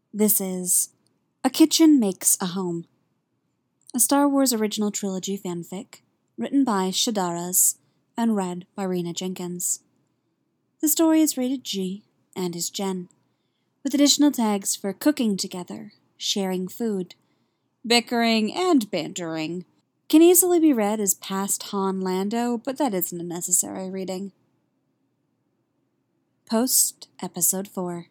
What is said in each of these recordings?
This is A Kitchen Makes a Home, a Star Wars original trilogy fanfic written by Shadaras and read by Rena Jenkins. The story is rated G and is Gen, with additional tags for cooking together, sharing food, bickering, and bantering. Can easily be read as past Han Lando, but that isn't a necessary reading. Post Episode 4.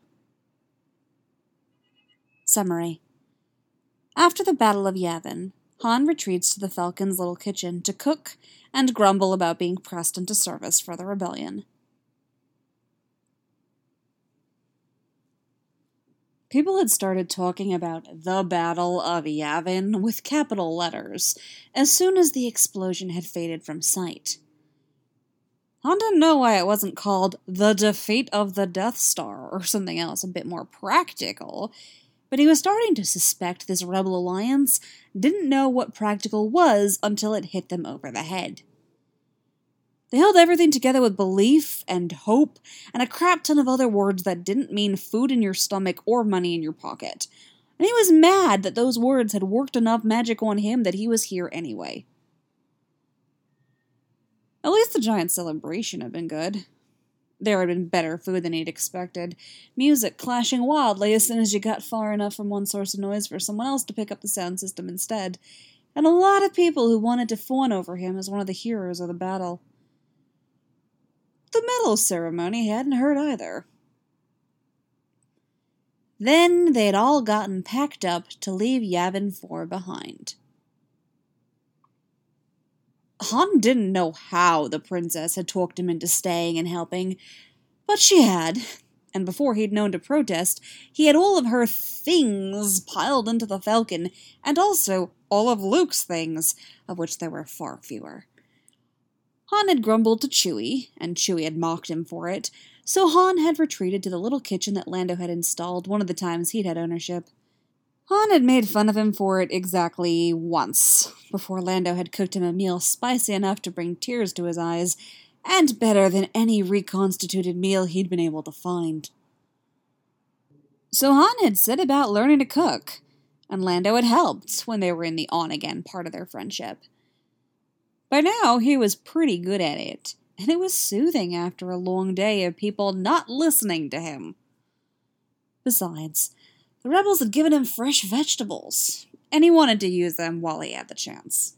Summary. After the Battle of Yavin, Han retreats to the Falcon's little kitchen to cook and grumble about being pressed into service for the rebellion. People had started talking about the Battle of Yavin with capital letters as soon as the explosion had faded from sight. Han didn't know why it wasn't called the Defeat of the Death Star or something else a bit more practical, but he was starting to suspect this rebel alliance didn't know what practical was until it hit them over the head. They held everything together with belief and hope and a crap ton of other words that didn't mean food in your stomach or money in your pocket. And he was mad that those words had worked enough magic on him that he was here anyway. At least the giant celebration had been good. There had been better food than he'd expected, music clashing wildly as soon as you got far enough from one source of noise for someone else to pick up the sound system instead, and a lot of people who wanted to fawn over him as one of the heroes of the battle. The medal ceremony hadn't hurt either. Then they'd all gotten packed up to leave Yavin 4 behind. Han didn't know how the princess had talked him into staying and helping, but she had, and before he'd known to protest, he had all of her things piled into the Falcon, and also all of Luke's things, of which there were far fewer. Han had grumbled to Chewie, and Chewie had mocked him for it, so Han had retreated to the little kitchen that Lando had installed one of the times he'd had ownership. Han had made fun of him for it exactly once, before Lando had cooked him a meal spicy enough to bring tears to his eyes, and better than any reconstituted meal he'd been able to find. So Han had set about learning to cook, and Lando had helped when they were in the on-again part of their friendship. By now, he was pretty good at it, and it was soothing after a long day of people not listening to him. Besides, the rebels had given him fresh vegetables, and he wanted to use them while he had the chance.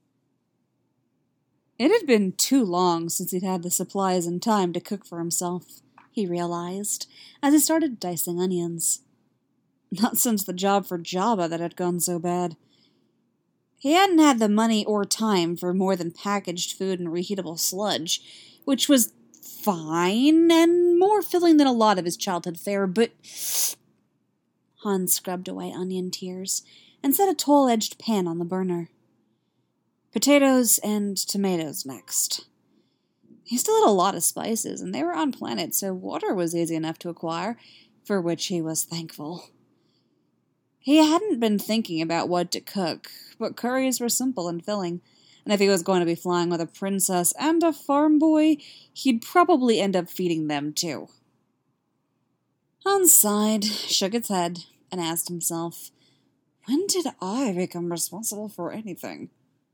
It had been too long since he'd had the supplies and time to cook for himself, he realized, as he started dicing onions. Not since the job for Jabba that had gone so bad. He hadn't had the money or time for more than packaged food and reheatable sludge, which was fine and more filling than a lot of his childhood fare, but Han scrubbed away onion tears and set a tall-edged pan on the burner. Potatoes and tomatoes next. He still had a lot of spices, and they were on planet, so water was easy enough to acquire, for which he was thankful. He hadn't been thinking about what to cook, but curries were simple and filling, and if he was going to be flying with a princess and a farm boy, he'd probably end up feeding them too. Han sighed, shook his head, and asked himself, when did I become responsible for anything?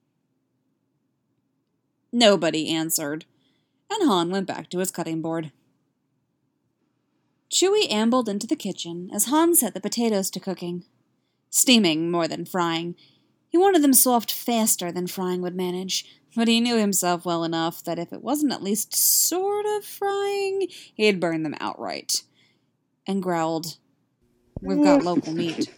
Nobody answered, and Han went back to his cutting board. Chewie ambled into the kitchen as Han set the potatoes to cooking. Steaming more than frying. He wanted them soft faster than frying would manage, but he knew himself well enough that if it wasn't at least sort of frying, he'd burn them outright. And growled, "We've got local meat."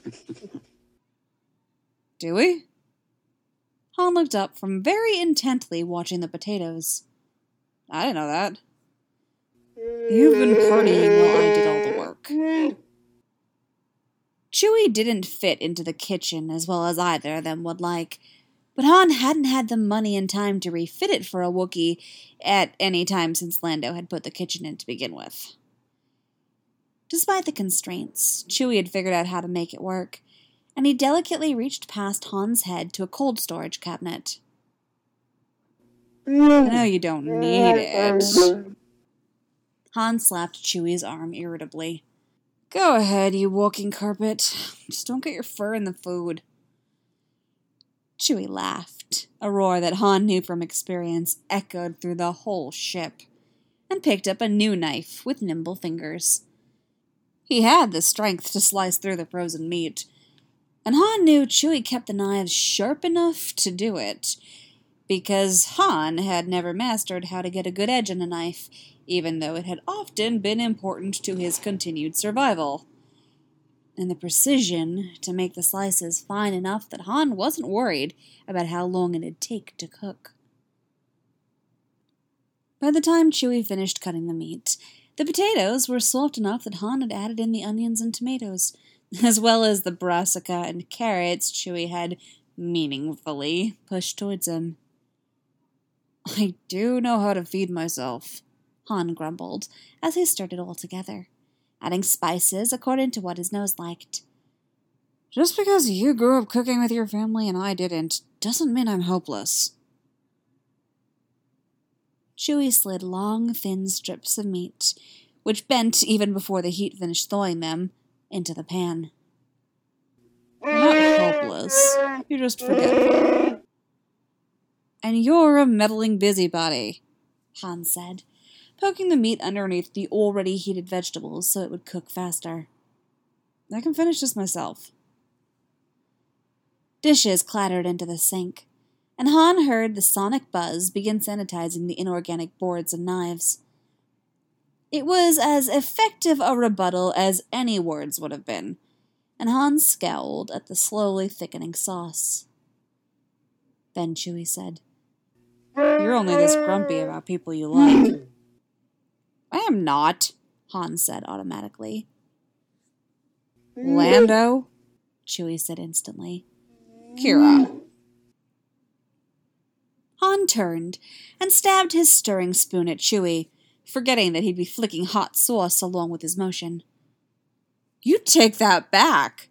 "Do we?" Han looked up from very intently watching the potatoes. "I didn't know that." "You've been partying while I did all the work." Chewie didn't fit into the kitchen as well as either of them would like, but Han hadn't had the money and time to refit it for a Wookiee at any time since Lando had put the kitchen in to begin with. Despite the constraints, Chewie had figured out how to make it work, and he delicately reached past Han's head to a cold storage cabinet. "I know you don't need it." Han slapped Chewie's arm irritably. Go ahead, you walking carpet. Just don't get your fur in the food. Chewie laughed, a roar that Han knew from experience echoed through the whole ship, and picked up a new knife with nimble fingers. He had the strength to slice through the frozen meat, and Han knew Chewie kept the knives sharp enough to do it, because Han had never mastered how to get a good edge on a knife, even though it had often been important to his continued survival. And the precision to make the slices fine enough that Han wasn't worried about how long it'd take to cook. By the time Chewie finished cutting the meat, the potatoes were soft enough that Han had added in the onions and tomatoes, as well as the brassica and carrots Chewie had meaningfully pushed towards him. I do know how to feed myself, Han grumbled as he stirred it all together, adding spices according to what his nose liked. Just because you grew up cooking with your family and I didn't, doesn't mean I'm hopeless. Chewie slid long, thin strips of meat, which bent even before the heat finished thawing them, into the pan. You're not hopeless. You're just forgetful. And you're a meddling busybody, Han said, poking the meat underneath the already heated vegetables so it would cook faster. I can finish this myself. Dishes clattered into the sink, and Han heard the sonic buzz begin sanitizing the inorganic boards and knives. It was as effective a rebuttal as any words would have been, and Han scowled at the slowly thickening sauce. Then Chewie said, You're only this grumpy about people you like. I am not, Han said automatically. Lando? Chewie said instantly. Kira. Han turned and stabbed his stirring spoon at Chewie, forgetting that he'd be flicking hot sauce along with his motion. You take that back!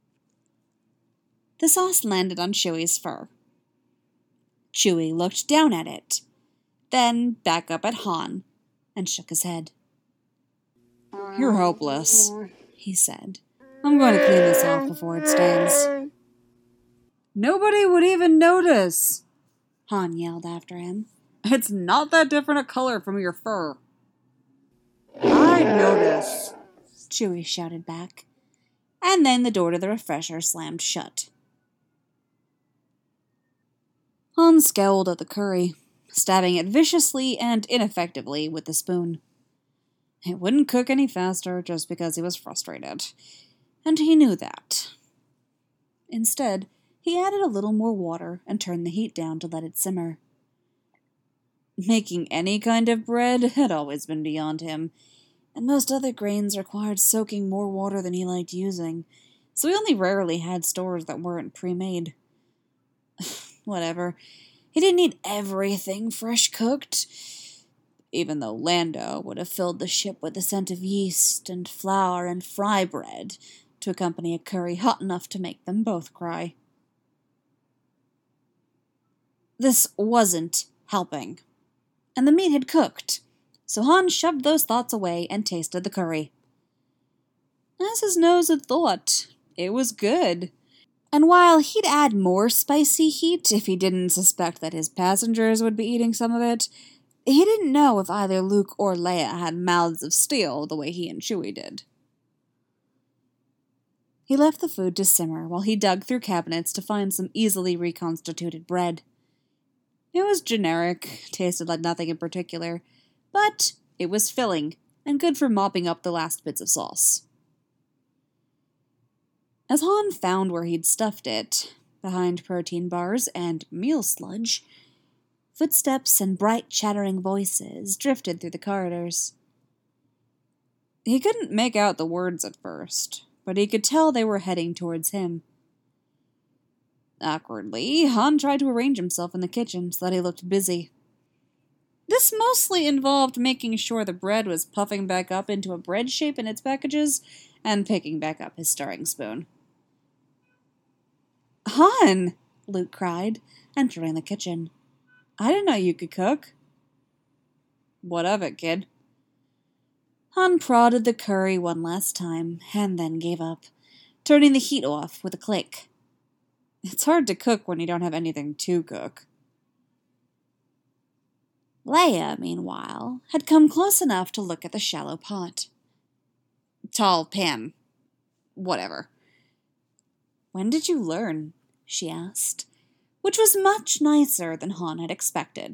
The sauce landed on Chewie's fur. Chewie looked down at it, then back up at Han, and shook his head. You're hopeless, he said. I'm going to clean this off before it stains. Nobody would even notice, Han yelled after him. It's not that different a color from your fur. I notice, Chewie shouted back, and then the door to the refresher slammed shut. Han scowled at the curry, stabbing it viciously and ineffectively with the spoon. It wouldn't cook any faster just because he was frustrated, and he knew that. Instead, he added a little more water and turned the heat down to let it simmer. Making any kind of bread had always been beyond him, and most other grains required soaking more water than he liked using, so he only rarely had stores that weren't pre-made. Whatever. He didn't need everything fresh cooked, even though Lando would have filled the ship with the scent of yeast and flour and fry bread to accompany a curry hot enough to make them both cry. This wasn't helping, and the meat had cooked, so Han shoved those thoughts away and tasted the curry. As his nose had thought, it was good. And while he'd add more spicy heat if he didn't suspect that his passengers would be eating some of it, he didn't know if either Luke or Leia had mouths of steel the way he and Chewie did. He left the food to simmer while he dug through cabinets to find some easily reconstituted bread. It was generic, tasted like nothing in particular, but it was filling and good for mopping up the last bits of sauce. As Han found where he'd stuffed it, behind protein bars and meal sludge, footsteps and bright chattering voices drifted through the corridors. He couldn't make out the words at first, but he could tell they were heading towards him. Awkwardly, Han tried to arrange himself in the kitchen so that he looked busy. This mostly involved making sure the bread was puffing back up into a bread shape in its packages and picking back up his stirring spoon. Han! Luke cried, entering the kitchen. I didn't know you could cook. What of it, kid? Han prodded the curry one last time, and then gave up, turning the heat off with a click. It's hard to cook when you don't have anything to cook. Leia, meanwhile, had come close enough to look at the shallow pot. Tall pan. Whatever. When did you learn? She asked, which was much nicer than Han had expected.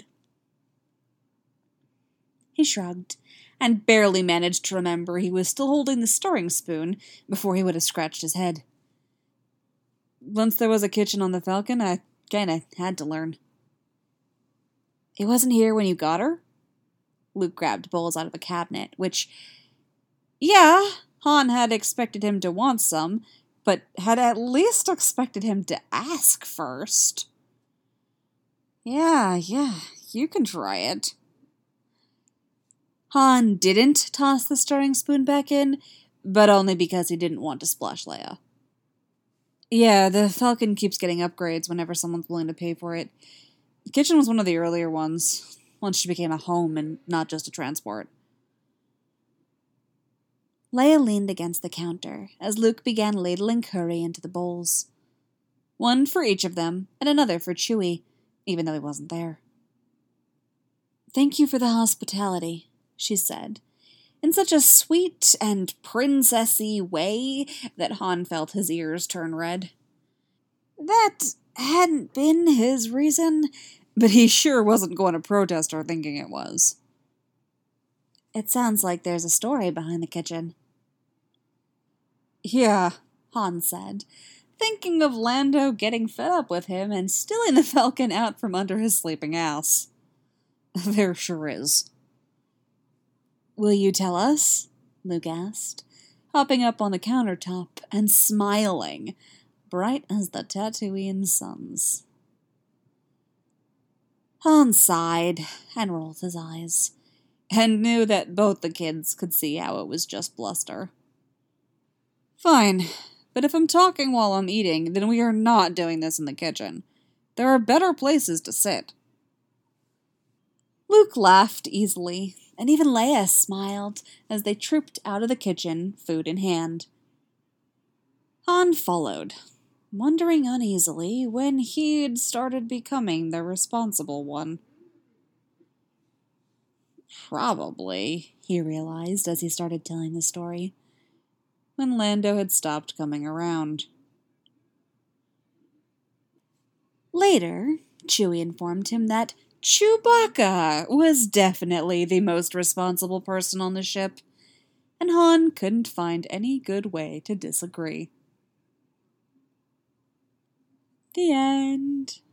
He shrugged, and barely managed to remember he was still holding the stirring spoon before he would have scratched his head. Once there was a kitchen on the Falcon, I kinda had to learn. It wasn't here when you got her? Luke grabbed bowls out of a cabinet, which, yeah, Han had expected him to want some, but had at least expected him to ask first. Yeah, you can try it. Han didn't toss the stirring spoon back in, but only because he didn't want to splash Leia. Yeah, the Falcon keeps getting upgrades whenever someone's willing to pay for it. The kitchen was one of the earlier ones, once she became a home and not just a transport. Leia leaned against the counter as Luke began ladling curry into the bowls. One for each of them, and another for Chewie, even though he wasn't there. Thank you for the hospitality, she said, in such a sweet and princessy way that Han felt his ears turn red. That hadn't been his reason, but he sure wasn't going to protest her thinking it was. It sounds like there's a story behind the kitchen. Yeah, Han said, thinking of Lando getting fed up with him and stealing the Falcon out from under his sleeping ass. There sure is. Will you tell us? Luke asked, hopping up on the countertop and smiling, bright as the Tatooine suns. Han sighed and rolled his eyes, and knew that both the kids could see how it was just bluster. Fine, but if I'm talking while I'm eating, then we are not doing this in the kitchen. There are better places to sit. Luke laughed easily, and even Leia smiled as they trooped out of the kitchen, food in hand. Han followed, wondering uneasily when he'd started becoming the responsible one. Probably, he realized as he started telling the story, when Lando had stopped coming around. Later, Chewie informed him that Chewbacca was definitely the most responsible person on the ship, and Han couldn't find any good way to disagree. The end.